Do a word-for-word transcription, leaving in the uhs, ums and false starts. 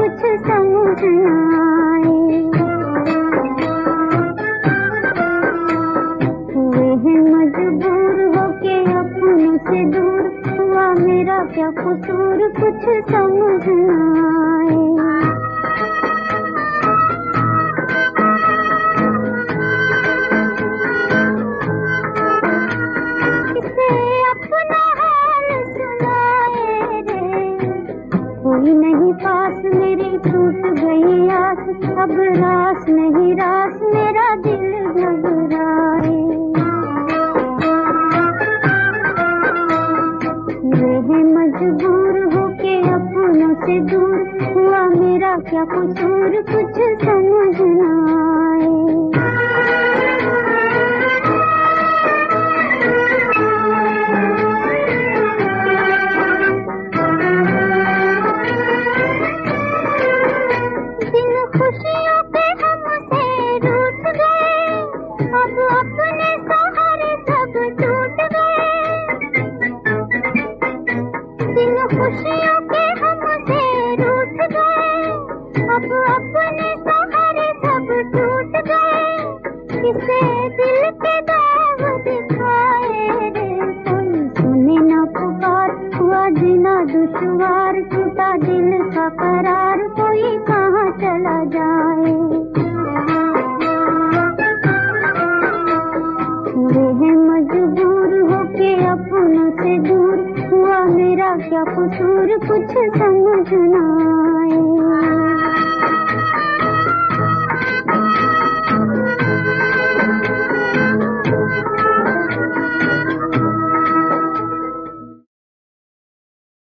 कुछ समझ न आए। हुए हैं मजबूर होके अपनों से दूर, हुआ मेरा क्या कसूर कुछ समझ न आए। कोई नहीं पास मेरी टूट गई आस, अब रास नहीं रास मेरा दिल घबराए। वे हैं मजबूर होके अपनों से दूर, हुआ मेरा क्या कसूर कुछ समझ न आए। खुशियों के हमसे रूठ गए, अब अपने सहारे सब टूट गए। दिन खुशियों के हमसे रूठ गए, अब अपने सहारे सब टूट गए। किसे दिल के दाग दिखाए रे, कोई सुने ना पुकार, हुआ जीना दुश्वार, टूटा दिल का करार, कोई कहाँ चला जाए। वे हैं मजबूर होके अपनों से दूर, हुआ मेरा क्या कसूर कुछ समझ न